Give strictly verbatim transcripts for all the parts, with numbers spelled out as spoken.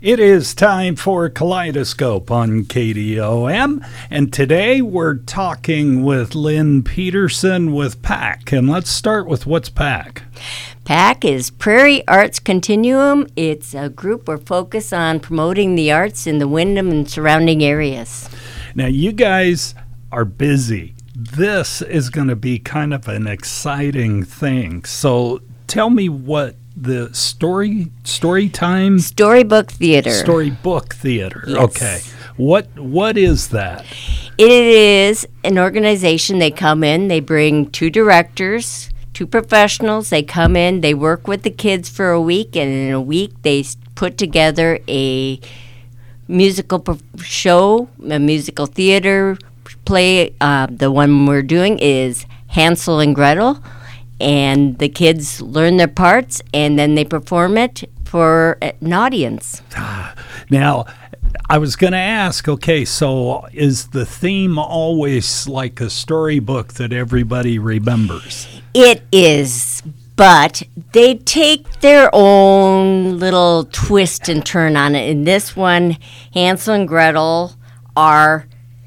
It is time for Kaleidoscope on K D O M, and today we're talking with Lynn Peterson with PAC. And let's start with what's PAC? PAC is Prairie Arts Continuum. It's a group we're focused on promoting the arts in the Windham and surrounding areas. Now, you guys are busy. This is going to be kind of an exciting thing. So tell me what the story story time Storybook Theater. Storybook Theater. Yes. Okay. What what is that? It is an organization. They come in, they bring two directors, two professionals. They come in, they work with the kids for a week, and in a week they put together a musical pro- show, a musical theater play. Uh, the one we're doing is Hansel and Gretel. And the kids learn their parts, and then they perform it for an audience. Now, I was going to ask, okay, so is the theme always like a storybook that everybody remembers? It is, but they take their own little twist and turn on it. In this one, Hansel and Gretel are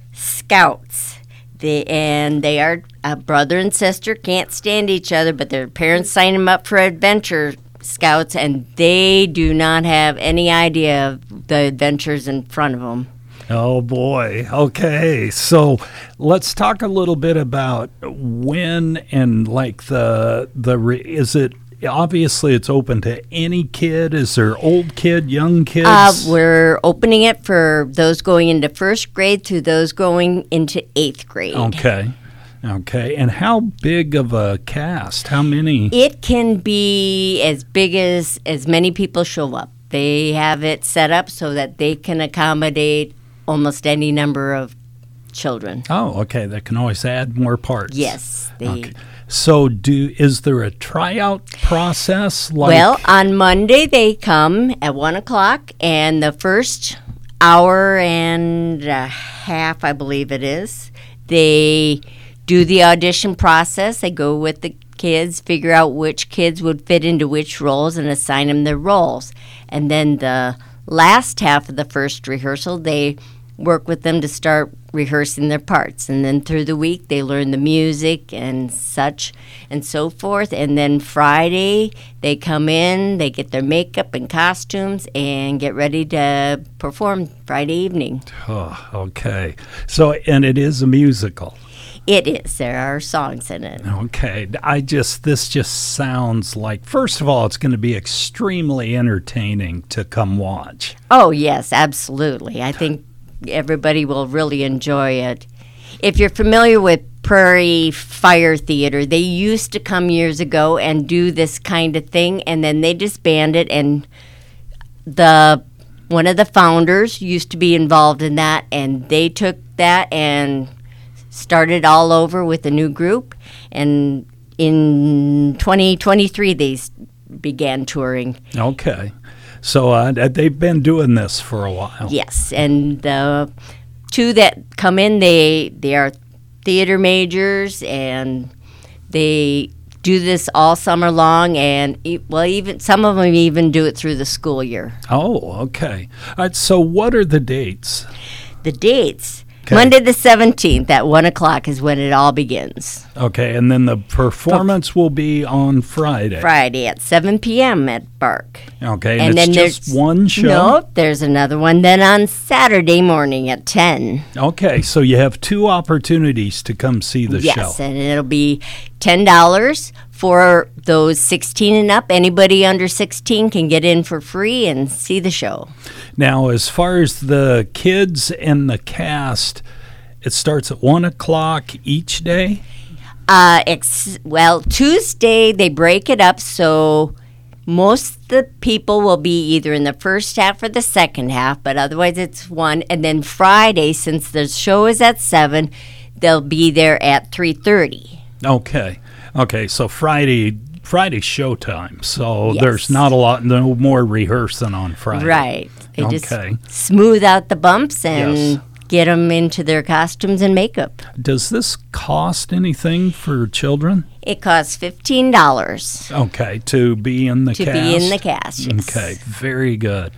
scouts. They, and they are a brother and sister, can't stand each other, but their parents sign them up for adventure scouts, and they do not have any idea of the adventures in front of them. Oh, boy. Okay. So let's talk a little bit about when and like the, the re- is it, obviously it's open to any kid. Is there old kid, young kids? Uh, we're opening it for those going into first grade through those going into eighth grade. Okay. Okay. And how big of a cast? How many? It can be as big as as many people show up. They have it set up so that they can accommodate almost any number of children. Oh, okay. They can always add more parts. Yes. They, okay. So do is there a tryout process? Like well, on Monday they come at one o'clock, and the first hour and a half, I believe it is, they do the audition process. They go with the kids, figure out which kids would fit into which roles, and assign them their roles. And then the last half of the first rehearsal, they work with them to start rehearsing their parts. And then through the week, they learn the music and such and so forth. And then Friday, they come in, they get their makeup and costumes and get ready to perform Friday evening. Oh, okay. So, and it is a musical. It is. There are songs in it. Okay. I just, this just sounds like, first of all, it's going to be extremely entertaining to come watch. Oh, yes, absolutely. I think everybody will really enjoy it. If you're familiar with Prairie Fire Theater, they used to come years ago and do this kind of thing, and then they disbanded, and the one of the founders used to be involved in that, and they took that and started all over with a new group, and in twenty twenty-three they s- began touring. Okay. So uh, they've been doing this for a while. Yes, and the two that come in, they they are theater majors, and they do this all summer long, and e- well, even some of them even do it through the school year. Oh, okay. All right, so what are the dates? The dates. Okay. Monday the seventeenth at one o'clock is when it all begins. Okay, and then the performance will be on Friday. Friday at seven p.m. at Bark. Okay, and, And it's then just there's one show? No, there's another one then on Saturday morning at ten. Okay, so you have two opportunities to come see the show. Yes, and it'll be ten dollars for those sixteen and up. Anybody under sixteen can get in for free and see the show. Now, as far as the kids and the cast, it starts at one o'clock each day? Uh, ex- well, Tuesday they break it up, so most of the people will be either in the first half or the second half, but otherwise it's one. And then Friday, since the show is at seven, they'll be there at three thirty. Okay. Okay, so Friday Friday showtime. So Yes. there's not a lot, no more rehearsing on Friday. Right. They Okay. just smooth out the bumps and Yes. get them into their costumes and makeup. Does this cost anything for children? It costs fifteen dollars Okay, to be in the to cast? be in the cast. Yes. Okay, very good.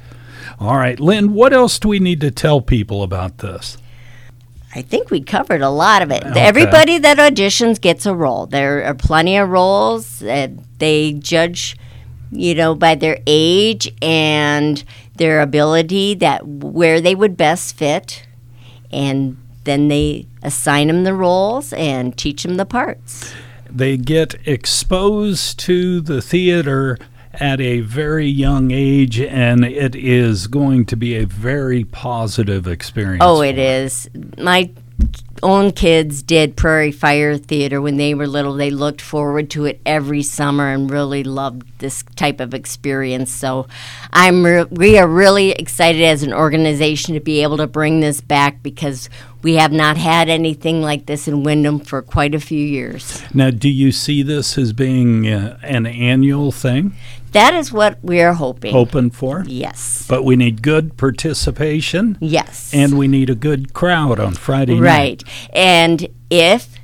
All right, Lynn, what else do we need to tell people about this? I think we covered a lot of it. Okay. Everybody that auditions gets a role. There are plenty of roles. Uh, they judge, you know, by their age and their ability, that where they would best fit, and then they assign them the roles and teach them the parts. They get exposed to the theater at a very young age, and it is going to be a very positive experience. Oh, for it them. is. My own kids did Prairie Fire Theater when they were little. They looked forward to it every summer and really loved this type of experience. So I'm re- we are really excited as an organization to be able to bring this back, because we have not had anything like this in Windham for quite a few years. Now, do you see this as being uh, an annual thing? That is what we are hoping. Hoping for? Yes. But we need good participation. Yes. And we need a good crowd on Friday night. Right. And if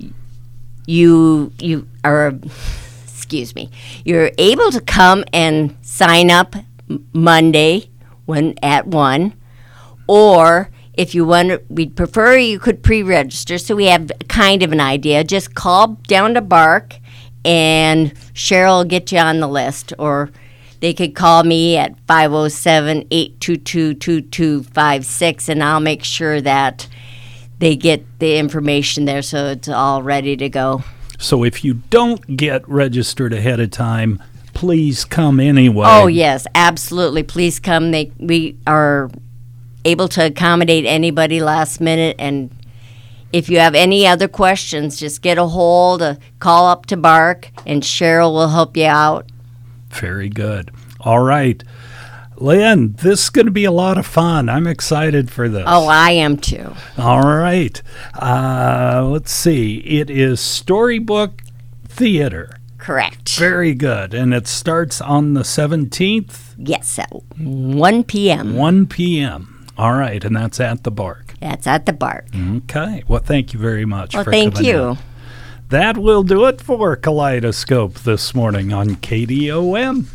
you you are, excuse me, you're able to come and sign up m- Monday when at one, or if you want, we'd prefer you could pre-register so we have kind of an idea. Just call down to Bark, and Cheryl will get you on the list, or they could call me at five oh seven, eight two two, two two five six, and I'll make sure that they get the information there so it's all ready to go. So if you don't get registered ahead of time, please come anyway. Oh, yes, absolutely. Please come. They, we are able to accommodate anybody last minute, and if you have any other questions, just get a hold, uh, call up to Bark, and Cheryl will help you out. Very good. All right. Lynn, this is going to be a lot of fun. I'm excited for this. Oh, I am too. All right. Uh, let's see. It is Storybook Theater. Correct. Very good. And it starts on the seventeenth? Yes, at one p.m. one p.m. All right. And that's at the Bark. That's at the Bark. Okay. Well, thank you very much Well, for thank coming you. in. That will do it for Kaleidoscope this morning on K D O M.